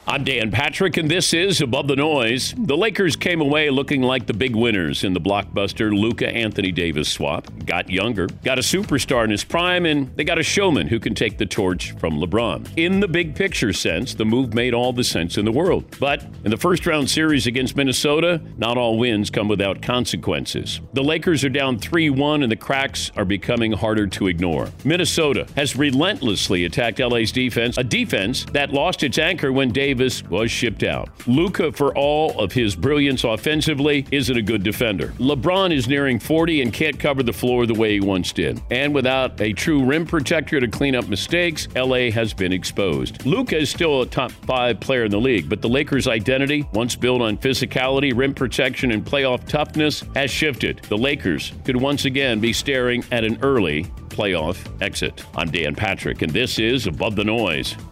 I'm Dan Patrick, and this is Above the Noise. The Lakers came away looking like the big winners in the blockbuster Luka-Anthony Davis swap. Got younger, got a superstar in his prime, and they got a showman who can take the torch from LeBron. In the big picture sense, the move made all the sense in the world. But in the first-round series against Minnesota, not all wins come without consequences. The Lakers are down 3-1, and the cracks are becoming harder to ignore. Minnesota has relentlessly attacked LA's defense, a defense that lost its anchor when Davis was shipped out. Luka, for all of his brilliance offensively, isn't a good defender. LeBron is nearing 40 and can't cover the floor the way he once did. And without a true rim protector to clean up mistakes, LA has been exposed. Luka is still a top 5 player in the league, but the Lakers' identity, once built on physicality, rim protection, and playoff toughness, has shifted. The Lakers could once again be staring at an early playoff exit. I'm Dan Patrick, and this is Above the Noise.